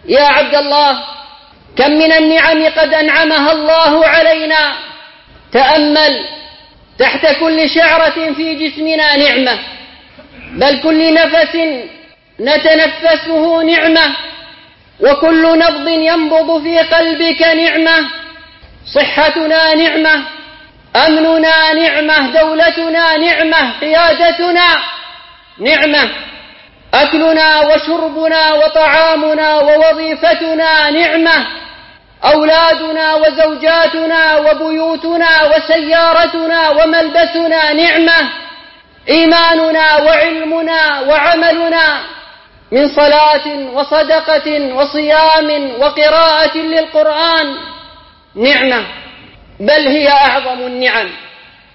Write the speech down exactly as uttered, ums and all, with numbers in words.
يا عبد الله، كم من النعم قد أنعمها الله علينا. تأمل، تحت كل شعرة في جسمنا نعمة، بل كل نفس نتنفسه نعمة، وكل نبض ينبض في قلبك نعمة. صحتنا نعمة، أمننا نعمة، دولتنا نعمة، قيادتنا نعمة، أكلنا وشربنا وطعامنا ووظيفتنا نعمة، أولادنا وزوجاتنا وبيوتنا وسيارتنا وملبسنا نعمة، إيماننا وعلمنا وعملنا من صلاة وصدقة وصيام وقراءة للقرآن نعمة، بل هي أعظم النعم.